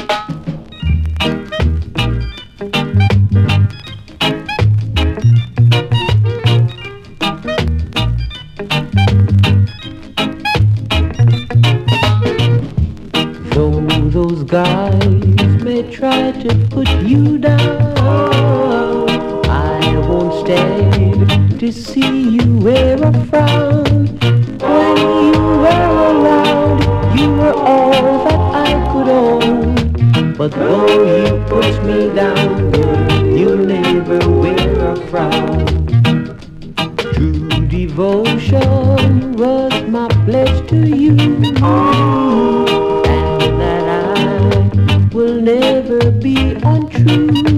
Those guys may try to put you down, I won't stand to see you wear a frown. When you were around, you were all that I could own. But though you put me down, you'll never wear a frown. True devotion was my pledge to you, will never be untrue.